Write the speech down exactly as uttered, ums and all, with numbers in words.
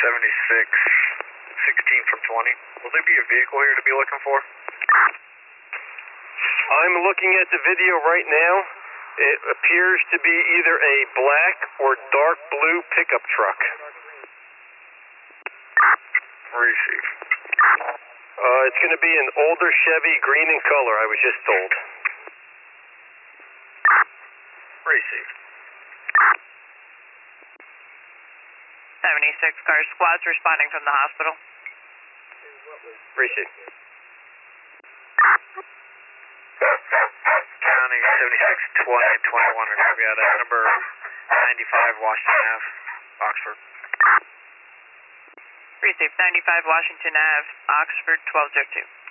seventy-six, sixteen from twenty. Will there be a vehicle here to be looking for? I'm looking at the video right now. It appears to be either a black or dark blue pickup truck. Receive. Uh, it's going to be an older Chevy, green in color, I was just told. Receive. seventy-six car squads responding from the hospital. Receive. County seventy-six, twenty, and twenty-one are going to be at uh, number ninety-five Washington Avenue, Oxford. Received ninety-five Washington Avenue, Oxford, twelve oh two.